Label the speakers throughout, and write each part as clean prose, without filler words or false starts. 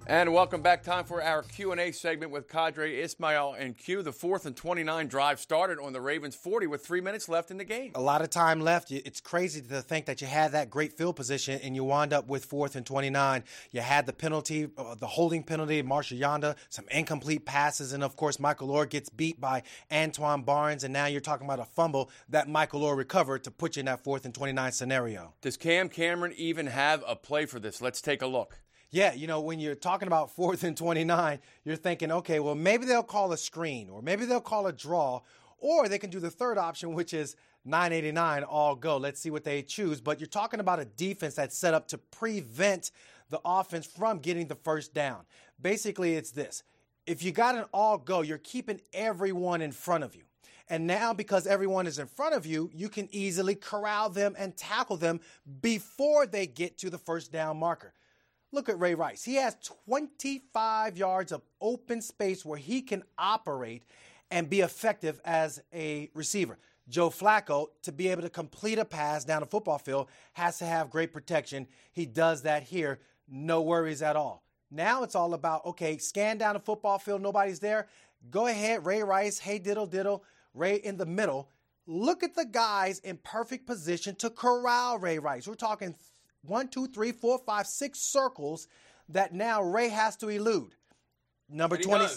Speaker 1: And welcome back. Time for our Q&A segment with Qadry Ismail and Q. The 4th and 29 drive started on the Ravens 40 with 3 minutes left in the game.
Speaker 2: A lot of time left. It's crazy to think that you had that great field position and you wound up with 4th and 29. You had the penalty, the holding penalty, Marshall Yanda, some incomplete passes, and of course Michael Orr gets beat by Antoine Barnes, and now you're talking about a fumble that Michael Orr recovered to put you in that 4th and 29 scenario.
Speaker 1: Does Cam Cameron even have a play for this? Let's take a look.
Speaker 2: Yeah, when you're talking about 4th and 29, you're thinking, okay, well, maybe they'll call a screen, or maybe they'll call a draw, or they can do the third option, which is 989, all go. Let's see what they choose. But you're talking about a defense that's set up to prevent the offense from getting the first down. Basically, it's this. If you got an all go, you're keeping everyone in front of you. And now, because everyone is in front of you, you can easily corral them and tackle them before they get to the first down marker. Look at Ray Rice. He has 25 yards of open space where he can operate and be effective as a receiver. Joe Flacco, to be able to complete a pass down the football field, has to have great protection. He does that here. No worries at all. Now it's all about, okay, scan down the football field. Nobody's there. Go ahead, Ray Rice. Hey, diddle. Ray in the middle. Look at the guys in perfect position to corral Ray Rice. We're talking 1, 2, 3, 4, 5, 6 circles that now Ray has to elude. Number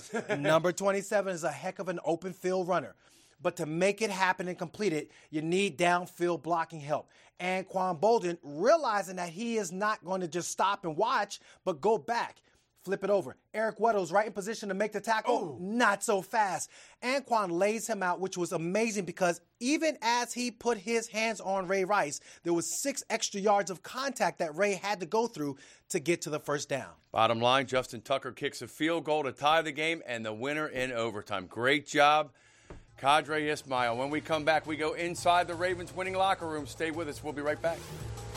Speaker 2: 27 is a heck of an open field runner. But to make it happen and complete it, you need downfield blocking help. Anquan Boldin, realizing that he is not going to just stop and watch, but go back. Flip it over. Eric Weddle's right in position to make the tackle. Not so fast. Anquan lays him out, which was amazing because even as he put his hands on Ray Rice, there was 6 extra yards of contact that Ray had to go through to get to the first down.
Speaker 1: Bottom line, Justin Tucker kicks a field goal to tie the game and the winner in overtime. Great job, Qadry Ismail. When we come back, we go inside the Ravens winning locker room. Stay with us. We'll be right back.